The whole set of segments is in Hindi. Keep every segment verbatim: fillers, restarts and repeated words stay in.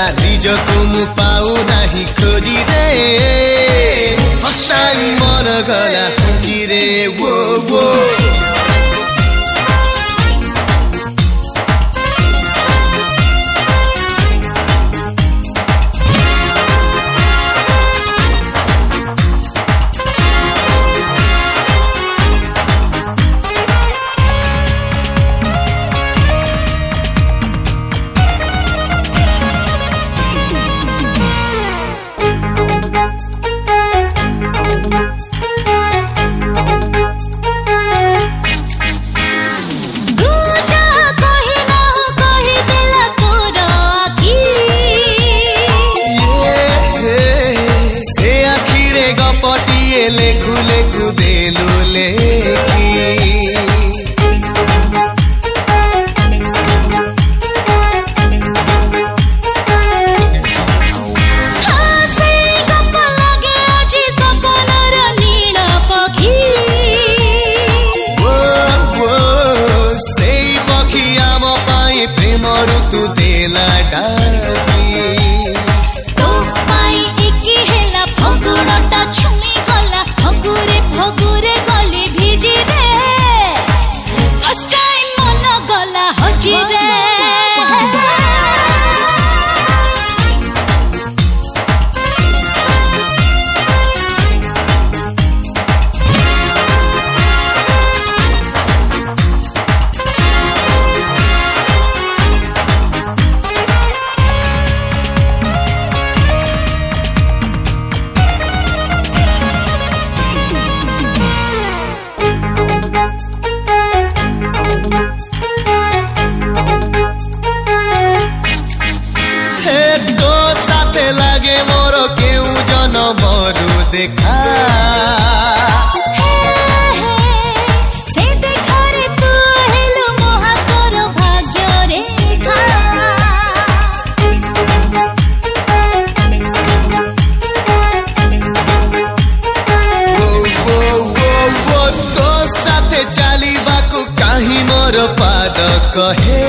निजको मु पाऊ नाही खोजी रे फर्स्ट टाइम मन गला खोजी रे वो वो लेखु लेखु देलु लेखी हासे गप लागे आजी सपनर नील पखी वो वो सेई पखी आम पाई प्रेम ऋतु देला डाकी तो पाई एकी हेला फगुणटा छुमी गला फगुरे फगुरे गली भिजी रे फर्स्ट टाइम मन गला हजी रे लागे मोर केउ जनमरु देखा से देखारे तू हेलो मोहा तोर भाग्य रेखा वो वो वो वो तो साथे चालिबाकु काहि मोर पाद कहे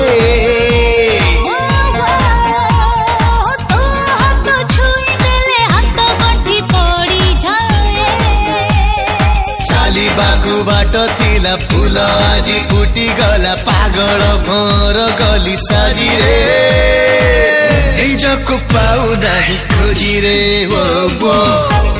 बाटो थिला फूल आजी फुटी गला पागल भर गली साजी रे निजको पाऊ नाही खोजी रे वो वो